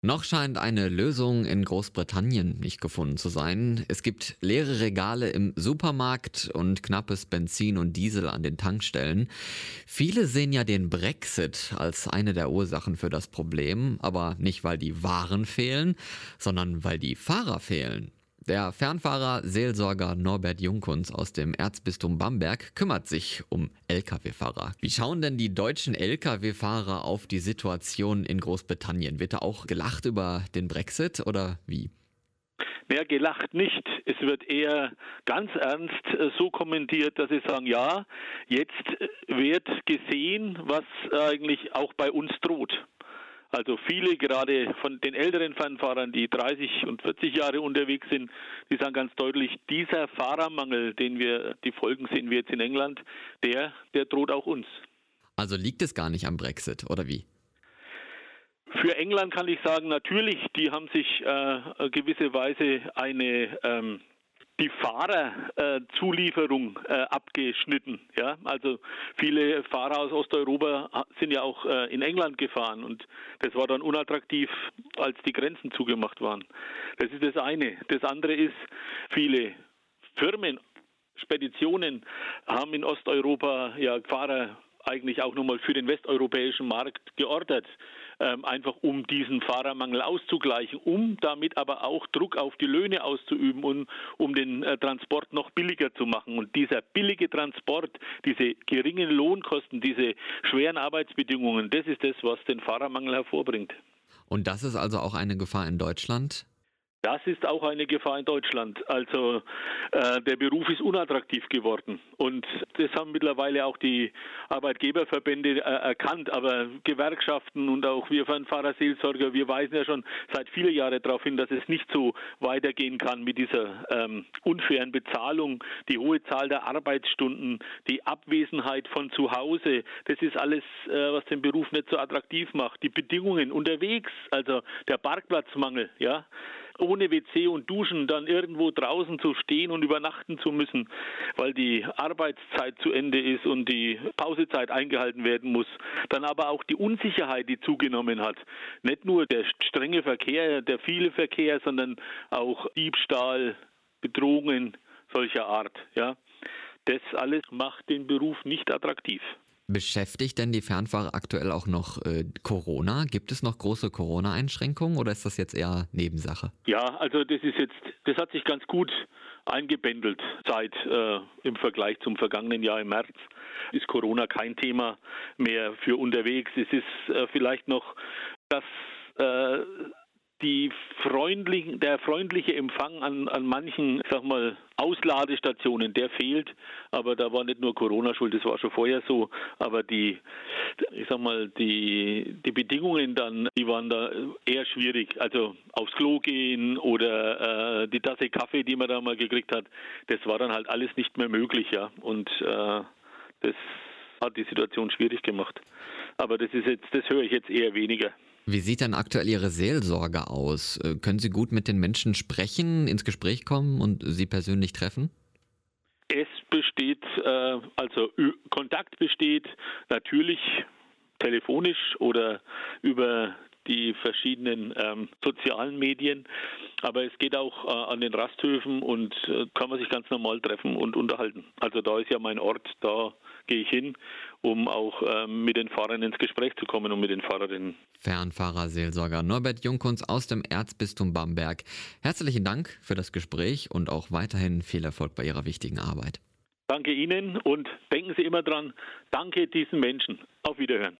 Noch scheint eine Lösung in Großbritannien nicht gefunden zu sein. Es gibt leere Regale im Supermarkt und knappes Benzin und Diesel an den Tankstellen. Viele sehen ja den Brexit als eine der Ursachen für das Problem, aber nicht, weil die Waren fehlen, sondern weil die Fahrer fehlen. Der Fernfahrer Seelsorger Norbert Junkuns aus dem Erzbistum Bamberg kümmert sich um Lkw-Fahrer. Wie schauen denn die deutschen Lkw-Fahrer auf die Situation in Großbritannien? Wird da auch gelacht über den Brexit oder wie? Mehr gelacht nicht. Es wird eher ganz ernst so kommentiert, dass sie sagen, ja, jetzt wird gesehen, was eigentlich auch bei uns droht. Also viele, gerade von den älteren Fernfahrern, die 30 und 40 Jahre unterwegs sind, die sagen ganz deutlich, dieser Fahrermangel, die Folgen sehen wir jetzt in England, der droht auch uns. Also liegt es gar nicht am Brexit oder wie? Für England kann ich sagen, natürlich, die haben sich gewisse Weise die Fahrerzulieferung abgeschnitten. Ja, also viele Fahrer aus Osteuropa sind ja auch in England gefahren und das war dann unattraktiv, als die Grenzen zugemacht waren. Das ist das eine. Das andere ist, viele Firmen, Speditionen haben in Osteuropa ja Fahrer eigentlich auch nochmal für den westeuropäischen Markt geordert, einfach um diesen Fahrermangel auszugleichen, um damit aber auch Druck auf die Löhne auszuüben und um den Transport noch billiger zu machen. Und dieser billige Transport, diese geringen Lohnkosten, diese schweren Arbeitsbedingungen, das ist das, was den Fahrermangel hervorbringt. Und das ist also auch eine Gefahr in Deutschland? Das ist auch eine Gefahr in Deutschland. Also der Beruf ist unattraktiv geworden und das haben mittlerweile auch die Arbeitgeberverbände erkannt. Aber Gewerkschaften und auch wir Fernfahrerseelsorger, wir weisen ja schon seit vielen Jahren darauf hin, dass es nicht so weitergehen kann mit dieser unfairen Bezahlung, die hohe Zahl der Arbeitsstunden, die Abwesenheit von zu Hause. Das ist alles, was den Beruf nicht so attraktiv macht. Die Bedingungen unterwegs, also der Parkplatzmangel, ja. Ohne WC und Duschen dann irgendwo draußen zu stehen und übernachten zu müssen, weil die Arbeitszeit zu Ende ist und die Pausezeit eingehalten werden muss. Dann aber auch die Unsicherheit, die zugenommen hat. Nicht nur der strenge Verkehr, der viele Verkehr, sondern auch Diebstahl, Bedrohungen solcher Art. Ja. Das alles macht den Beruf nicht attraktiv. Beschäftigt denn die Fernfahrer aktuell auch noch Corona? Gibt es noch große Corona-Einschränkungen oder ist das jetzt eher Nebensache? Ja, also das hat sich ganz gut eingependelt seit im Vergleich zum vergangenen Jahr im März ist Corona kein Thema mehr für unterwegs. Es ist vielleicht noch, dass der freundliche Empfang an manchen, sag mal, Ausladestationen, der fehlt. Aber da war nicht nur Corona schuld, das war schon vorher so. Aber die Bedingungen dann, die waren da eher schwierig. Also aufs Klo gehen oder die Tasse Kaffee, die man da mal gekriegt hat, das war dann halt alles nicht mehr möglich, ja. Und das hat die Situation schwierig gemacht. Aber das höre ich jetzt eher weniger. Wie sieht denn aktuell Ihre Seelsorge aus? Können Sie gut mit den Menschen sprechen, ins Gespräch kommen und sie persönlich treffen? Es besteht, Kontakt besteht natürlich telefonisch oder über die verschiedenen sozialen Medien, aber es geht auch an den Rasthöfen und kann man sich ganz normal treffen und unterhalten. Also da ist ja mein Ort, da gehe ich hin, um auch mit den Fahrern ins Gespräch zu kommen und mit den Fahrerinnen. Fernfahrerseelsorger Norbert Junkuns aus dem Erzbistum Bamberg. Herzlichen Dank für das Gespräch und auch weiterhin viel Erfolg bei Ihrer wichtigen Arbeit. Danke Ihnen und denken Sie immer dran, danke diesen Menschen. Auf Wiederhören.